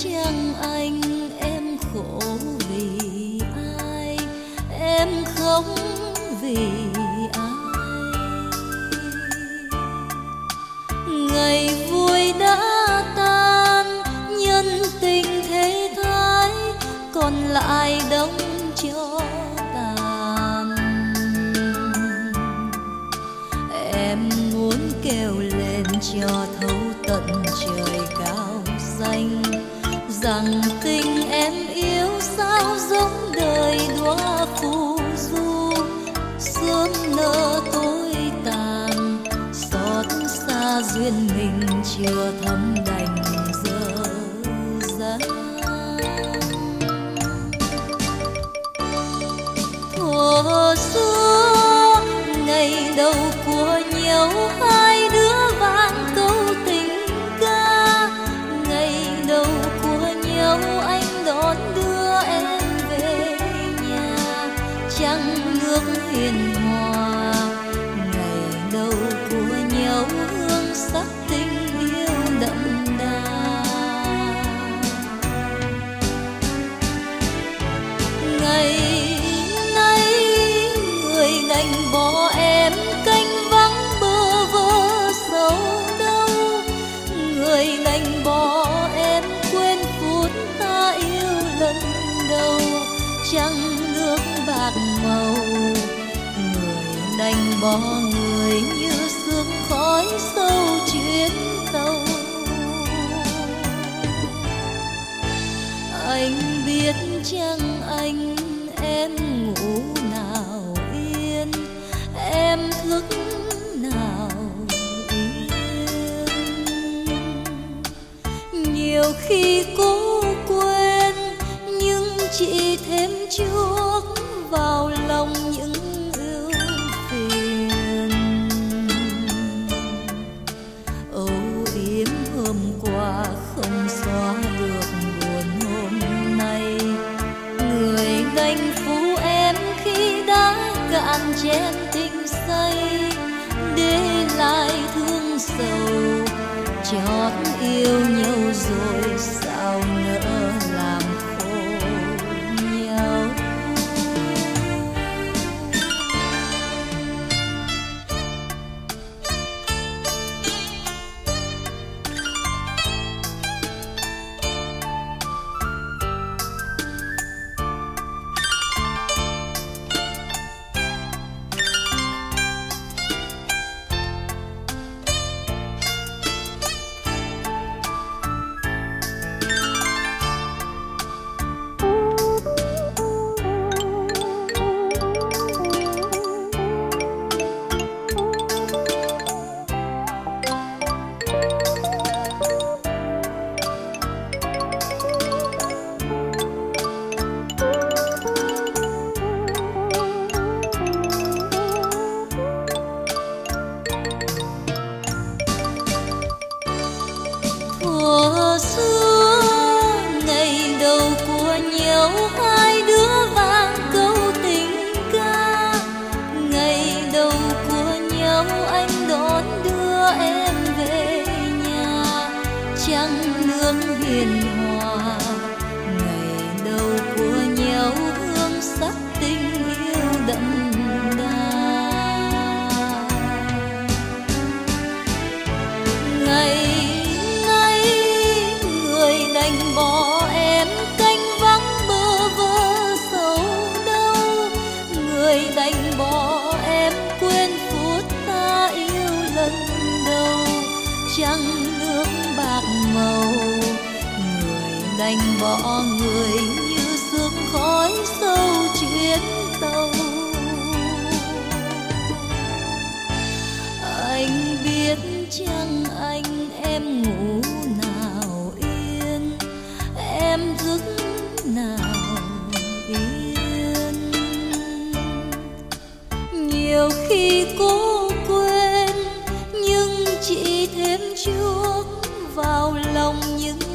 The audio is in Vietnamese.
chăng anh em khổ vì ai, em khóc vì ai. Ngày vui đã tan, nhân tình thế thái, còn lại đống cho tàn. Em muốn kêu lên cho thấu tận trời cao xanh, rằng tình em yêu sao giống đời đóa phù du, sớm nở tối tàn, xót xa duyên mình chưa thấm đành dở dang. Thuở xưa ngày đầu của nhau, hai đứa vang câu tình ca. Ngày đầu của nhau anh đón đưa em về nhà, trăng nước hiền hòa. Ngày đầu của nhau hương sắc tình yêu đậm đà. Ngày nay người đành bỏ em canh vắng bơ vơ sầu đau. Người đành bỏ em quên phút ta yêu lần đầu, trăng nước bạc màu. Người đành bỏ người như sương khói sâu chuyến tàu. Anh biết chăng anh em ngủ nào yên, em thức nào yên. Nhiều khi cố quên nhưng chỉ thêm chuốc vào lòng những ưu phiền. Âu yếm hôm qua không xóa được buồn hôm nay. Người đành phụ em khi đã cạn chén tình say, để lại thương sầu. Chót yêu nhau rồi sao nỡ làm khổ nhau. Thuở xưa ngày đầu của nhau, hai đứa vang câu tình ca. Ngày đầu của nhau anh đón đưa em về nhà, trăng nước hiền hòa. Ngày đầu của nhau hương sắc tình yêu đậm đà. Ngày đành bỏ em canh vắng bơ vơ sầu đau. Người đành bỏ em quên phút ta yêu lần đầu, trăng nước bạc màu. Người đành bỏ người như sương khói sâu chuyến tàu. Anh biết chăng anh em ngủ nào yên, em thức nào yên. Nhiều khi cố quên nhưng chỉ thêm chuốc vào lòng những